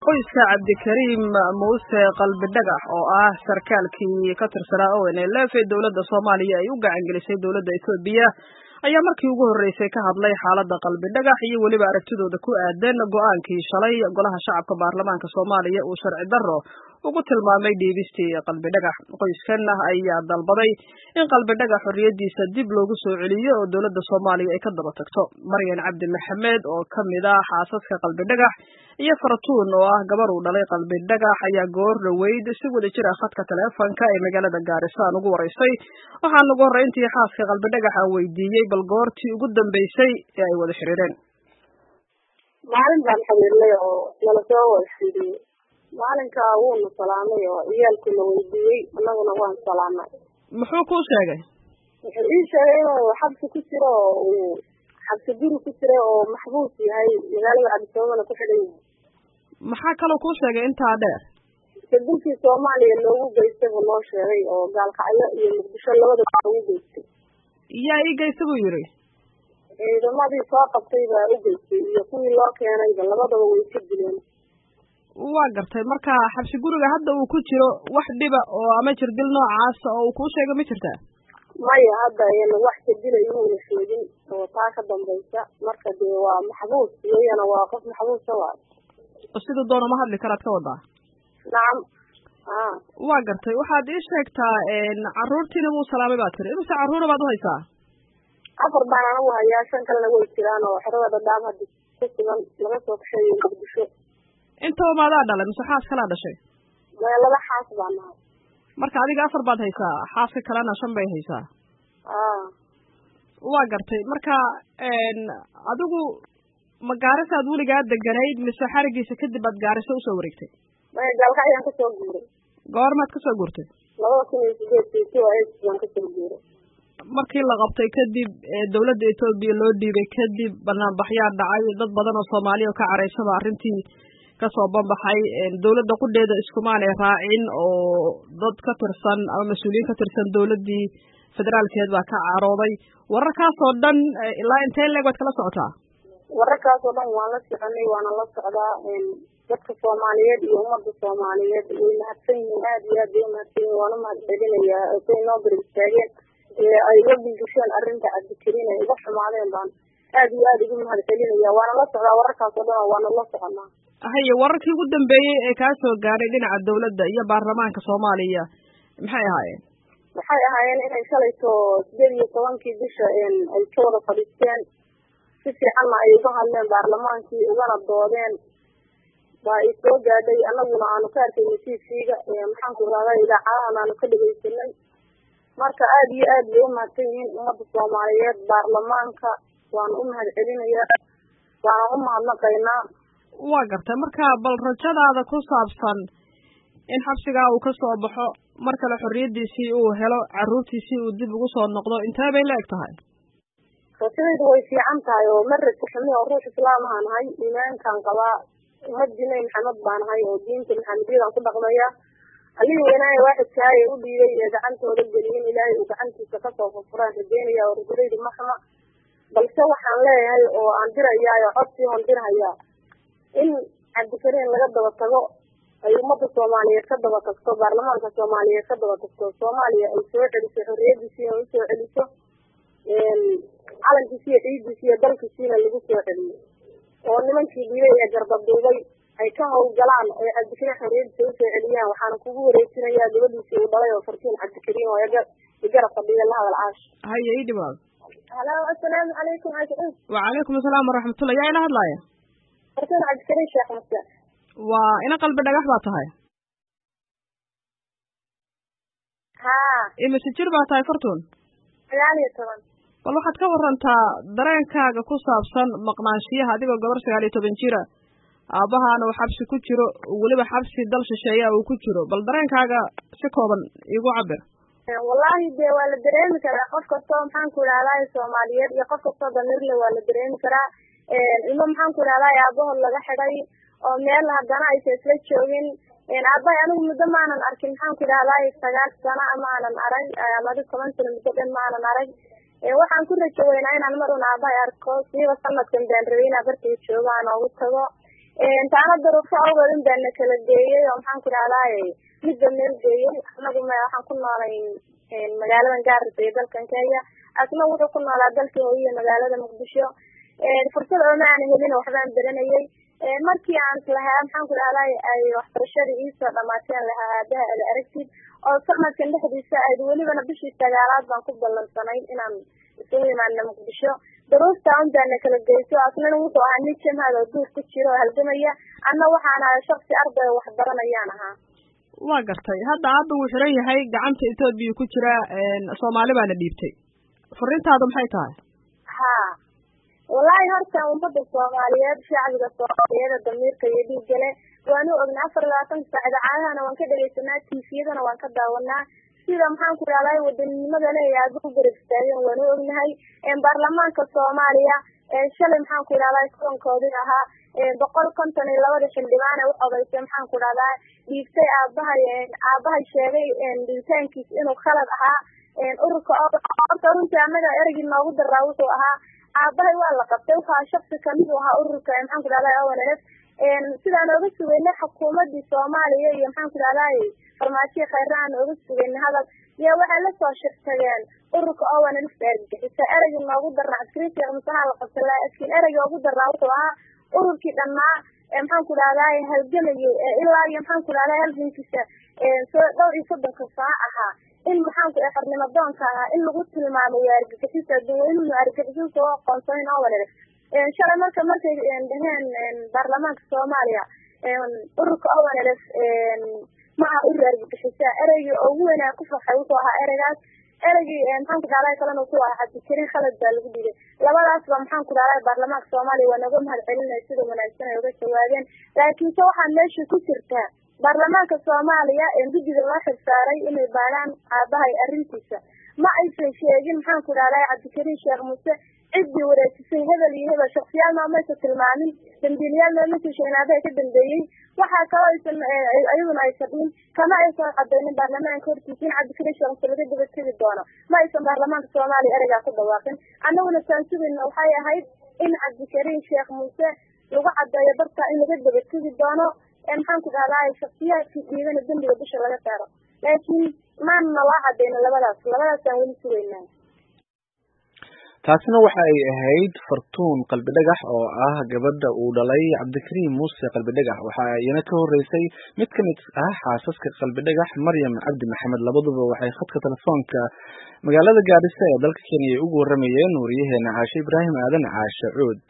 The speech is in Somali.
qoyska Cabdikariim Muuse qalbi dhagax oo ah sarkaalkii ka tirsanaa ONLF ee dawladda Soomaaliya ay u gacan gelisay dawladda Itoobiya ayaa markii ugu horeysay ka hadlay xaaladda qalbi dhagax iyo waliba aragtidooda ku aadan go'aankii shalay golaha shacabka baarlamaanka Soomaaliya uu sharci darro ugu tilmaamay dhiibistii qalbi dhagax. Qoyskan ayaa dalbaday in qalbi dhagax xorriyadiisa dib loogu soo celiyo oo dawladda Soomaaliya ay ka daba tagto. Maryan Cabdi Maxamed oo kamid ah xaasaska qalbi dhagax iyo Fartuun oo ah gabar uu dhalay qalbi dhagax ayaa goor dhaweyd si wada jir ah khadka taleefanka ee magaalada Gaarisa ugu wareysay. Waxaan ugu horeyntii xaaska qalbi dhagax weydiiyay bal goortii ugu dambeysay ee ay wada xiriireen. maalin baan xiriirnay oo nala soo warsiiyay maalinka wuuna salaamay oo ciyaalkii la weydiiyey annaguna waan salaamay. Muxuu kuu sheegay? wuxuu ii sheegay inuu xabsi ku jiro oo xabsi guri ku jiro oo maxbuus yahay magaalada Cabdisoomana ku xidhan yahay. Maxaa kaloo kuu sheegay intaa dheer? dalkii Soomaaliya loogu geystay buu noo sheegay oo gaalkacyo iyo Muqdisho labadaba loogu geystay. Yaa ii geystay buu yiri? ciidamadii soo qabtay baa u geystay iyo kuwii loo keenay labadaba way ka dileen. waa gartay marka xabsi guriga hadda uu ku jiro wax dhiba oo ama jirdil noocaas oo uu ku sheegay ma jirtaa? maya hadda wax jirdil inuu sheegin oo taa ka dambaysa marka dee waa maxbuus iyana waa qof maxbuus ah. sidoo doona ma hadli karaad ka wadaa? nacam. waa gartay waxaad ii sheegtaa carruurtiina wuu salaamay baad tiri inta carruur baad u haysaa? 4 baan anigu hayaa 5 kalena way jiraan oo xirada dhadhaab hadda ku sugan laga soo baxay Muqdisho. intaba maadaa dhalay mise xaas kala dhashay? laba xaas baan nahay. marka adiga 4 baad haysaa xaaska kalena 5 bay haysaa? waa gartay marka adigu ma Gaarisaad weligaa deganayd mise xarigiisa kadib aad Gaarisa u soo wareegtay? maya galka ayaan ka soo guuray. goormaad ka soo guurtay? 2008 ayaan ka soo guuray. markii la qabtay kadib dawladda Itoobiya loo dhiibay kadib banaanbaxyaa dhacay dad badan oo Soomaaliya ka careysaba arrintii ka soo banbaxay dawladda qudheeda iskumaan ee raacin oo dad ka tirsan ama mas'uuliyiin ka tirsan dawladdii federaalkeed baa ka carooday wararkaas oo dhan ilaa intee leeg waad kala socotaa? wararkaas oo dhan waan la soconay waana la socdaa dadka Soomaaliyeed iyo ummadda Soomaaliyeed way mahadsan yihiin aad iyo aad bay mahadsan yihiin waana mahadcelinayaa oo noo baristaageen ay ugu gudbiyeen arrinta Cabdikariim ay uga xumaadeen baan aad iyo aad ugu mahadcelinayaa waana la socdaa wararkaas oo dhan waana la soconaa. haye wararkii ugu dambeeyay ee ka soo gaaray dhinaca dawladda iyo baarlamaanka Soomaaliya maxay ahaayeen? waxay ahaayeen inay shalayto 18 bisha ay ka wada fadhiisteen si fiican ay uga hadleen baarlamaankii ugana doodeen baa ay soo gaadhay annaguna aanu ka arkay TV-ga maxaan ku raadayay idaacadaha aanu ka dhageysanay. marka aad iyo aad bay u mahadsan yihiin ummadda Soomaaliyeed baarlamaanka waan u mahadcelinayaa waan u mahadnaqaynaa. waa gartay marka bal rajadaada ku saabsan in xabsiga uu ka soo baxo mar kale xorriyadiisii uu helo carruurtiisii uu dib ugu soo noqdo intee bay leeg tahay? rajadaydu way fiican tahay oo marka xumii oo ruux islaam ahaan ahay iimaankan qabaa ummadina Maxamed baan ahay oo diinta Maxamediyada ku dhaqmaya alihi weenay waaxid kaay u dhiibay gacantooda gelin ilaahay uu gacantiisa ka soo furaan rajeynaya oo rajadaydu ma xuma balse waxaan leeyahay oo aan dirayaa oo codsi aan dirayaa in Cabdikariim laga daba tago ay ummadda Soomaaliyeed ka daba tagto baarlamaanka Soomaaliyeed ka daba tagto Soomaaliya ay soo celiso xorriyadiisa oo soo celiso calankiisa ciidiisa dalkiisa lagu soo celiyo oo nimankii dhiibay ee garbaduubay ay ka howlgalaan oo Cabdikariim xorriyadiisa u soo celiyaan waxaan kugu wareejinayaa gabadhiisa uu dhalay oo Fartuun Cabdikariim oo garab fadhiya la hadal caash. haye ii dhibaad. hello assalaamu calaykum ajin. wa calaykum assalaam waraxmatullahi yaa ila hadlaaya? Fartuun Cabdikariim Sheekh Muuse. waa ina qalbi dhagax baa tahay? imise jir baa tahay Fartuun? 19. bal waxaad ka warantaa dareenkaaga ku saabsan maqnaanshiyaha adigoo gabar 19 jira aabahaana uu xabsi ku jiro waliba xabsi dal shisheeye uu ku jiro bal dareenkaaga si kooban igu cabir. wallahi dee waa la dareemi karaa qof kasta maxaan ku raadayay Soomaaliyeed iyo qof kasta damirle waa la dareemi karaa ilmo maxaan ku raadayay aabahood laga xidhay oo meel haddana ay isla joogin aabbahay anigu muddo maanan arkin maxaan ku raadayay 9 sano maanan arag ama 10 sano muddo maanan arag waxaan ku rajo weynaa inaan mar un aabahay arko siiba sanadkan baan rabay inaan bartii joogaan oo u tago taana daruufo awgeed in baan kala geeyay oo maxaan ku dhahdaa midba meel geeyay anagu waxaan ku noolay magaaladan Gaarisa ee dalkan Kenya asna wuxuu ku noolaa dalka hooyo magaalada Muqdisho fursad oo aan helin waxbaan baranayay markii aan lahaa maxaan ku dhahdaa ay waxbarashada ii soo dhamaateen lahaa aada aragtid oo sanadkan dhexdiisa ay welibana bishii 9aad baan ku ballansanay inaan isugu imaano Muqdisho daruufta aan baan kala geeyso asna wuxuu ahaa nin jamaad oo duur ku jiro halgamaya anna waxaan ahaa shakhsi arday wax baranayaan ahaa waa gartay hadda aabba uu xiran yahay gacanta Itoobiya ku jira Soomaali baana dhiibtay fariintaadu maxay tahay wallahi horta ummadda Soomaaliyeed shacabka Soomaaliyeed damiirka iyo dhiigale waanu ognaa 24 saacad caadana waan ka dhageysanaa TV-yadana waan ka daawanaa sida maxaan ku raadayay wadanimada leeyahay ugu garabtaagan waanu ognahay baarlamaanka Soomaaliya shalay maxaan ku raadayay kulankoodii ahaa 152 xildhibaan u codeysay maxaan ku raadayay dhiigtay aabahay sheegay dhiigtaankiis inuu khalad ahaa ururka oo runtii anaga eraygi noogu daraa wuxuu ahaa aabahay waa la qabtay waxa shakhsi kamid ahaa ururka maxaan ku raadayay ONLF sidaan uga sugeynay xukuumadda Soomaaliya iyo maxaan ku raadayay farmaajo khayran uga sugeynay hadal iyo waxa la soo shaqeeyeen ururka ONLF xisa eraygi noogu daraa askariga masaha la qabtay laakiin erayga ugu daraa wuxuu ahaa ururkii dhanaa maxaan ku raadayay halgamayay ilaa iyo maxaan ku raadayay halgankiisa soo dhowr iyo 30 saac ahaa in maxaan ku xirnimo doonka in lagu tilmaamo argagixisada dadweynuhu argagixisada soo qoonsayn ONLF shalay markay dhaheen baarlamaanka Soomaaliya ururka ONLF ma urur argagixisada erayga ugu weyn ku faxay wuxuu ahaa eraygaas eraygi maxaan ku dhaalay kalena ku ahaa Cabdikariin Khalid baa lagu dhigay labadaas ba maxaan ku dhaalay baarlamaanka Soomaaliya waa naga mahad celinay sida wanaagsan ay uga jawaabeen laakiin waxaan meesha ku jirtaa baarlamaanka Soomaaliya guddiga loo xilsaaray inay baaraan aabahay arrintiisa ma aysan sheegin maxaan ku dhaalay Cabdikariin Sheekh Muuse cidii wareejisay hebel iyo hebel shakhsiyaal ma aysan tilmaamin dambiilayaal ma aysan sheegnaadeen ka dambeeyay waxa kale aysan ayaguna aysan kama aysan cadeynin baarlamaanka hortiisa in Cabdikariin Sheekh Muuse laga daba tagi doono ma aysan baarlamaanka Soomaaliya erayga ku dhawaaqin annaguna saansuubina waxay ahayd in Cabdikariin Sheekh Muuse lagu cadeeyo barta in laga daba tagi doono maxaan ku dhahdaa shakhsiyaadkii dhiigana dambiga bisha laga saaro laakiin maana la cadeyno labadaas aan weli sugeynaa taasina waxa ay ahayd Fartuun Qalbi Dhagax oo ah gabadha uu dhalay Cabdikariin Muuse Qalbi Dhagax waxa ayna ka horeysay mid kamid ah xaasaska Qalbi Dhagax Maryam Cabdi Maxamed labaduba waxay khadka telefoonka magaalada Gaarisa ee dalka Kenya ugu waramayeen wariyaheena Caashe Ibraahim Aadan Caashe Cuud